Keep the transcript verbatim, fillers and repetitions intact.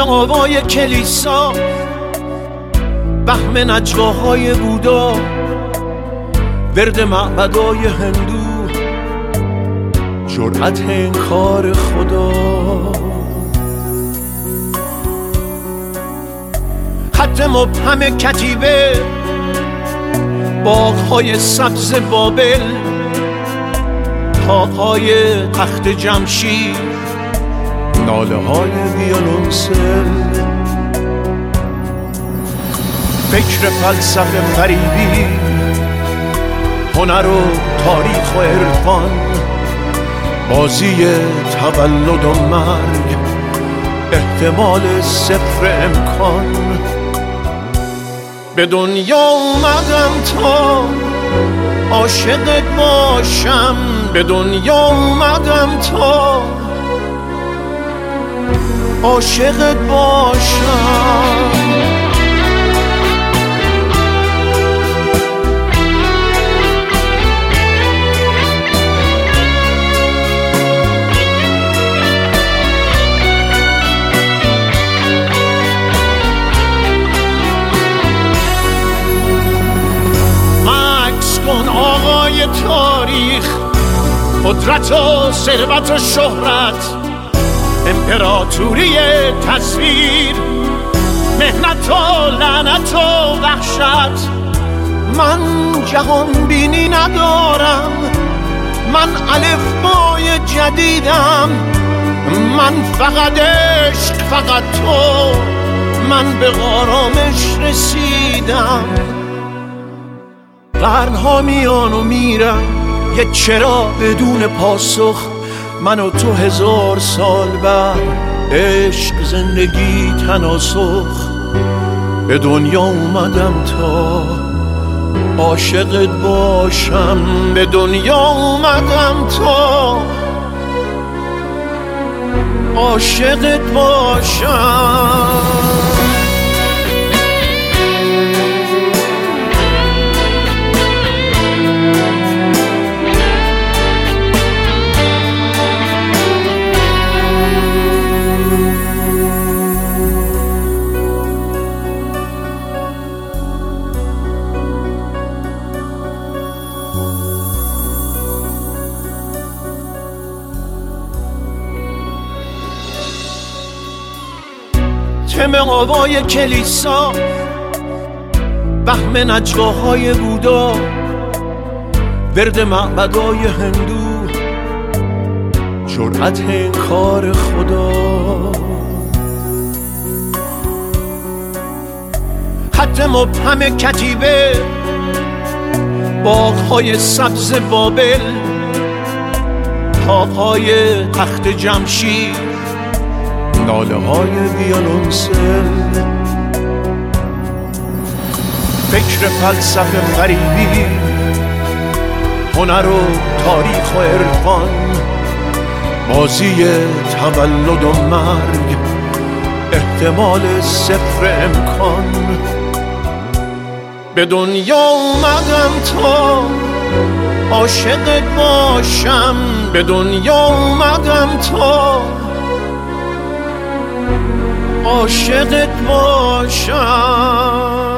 آوای کلیسا، بهم نجواهای بودا، ورد معبدای هندو، جرأت انکار خدا، خط مبهم کتیبه، باغ‌های سبز بابل، طاق‌های تخت جمشید، ناله‌های ویولنسل، فکر فلسفه غریبی، هنر و تاریخ و عرفان، بازی تولد و مرگ، احتمال صفر امکان. به دنیا اومدم تا عاشقت باشم، به دنیا اومدم تا عاشقت باشم. آقای تاریخ، قدرت و ثروت و شهرت، امپراتوری تصویر، مهنت و لعنت و وحشت. من جهان بینی ندارم، من الفبای جدیدم، من فقط عشق، فقط تو، من به آرامش رسیدم. قرنها میان و میرن، یه چرا بدون پاسخ، من و تو هزار سال بعد، عشق، زندگی، تناسخ. به دنیا اومدم تا عاشقت باشم، به دنیا اومدم تا عاشقت باشم. تم آوای کلیسا، بهم نجواهای بودا، ورد معبدای هندو، جرأت انکار خدا، خط مبهم کتیبه، باغ‌های سبز بابل، طاق‌های تخت جمشید، ناله‌های ویولنسل، فکر فلسفه غریبی، هنر و تاریخ و عرفان، بازی تولد و مرگ، احتمال صفر امکان. به دنیا اومدم تا عاشقت باشم، به دنیا اومدم تا عاشقت باشم.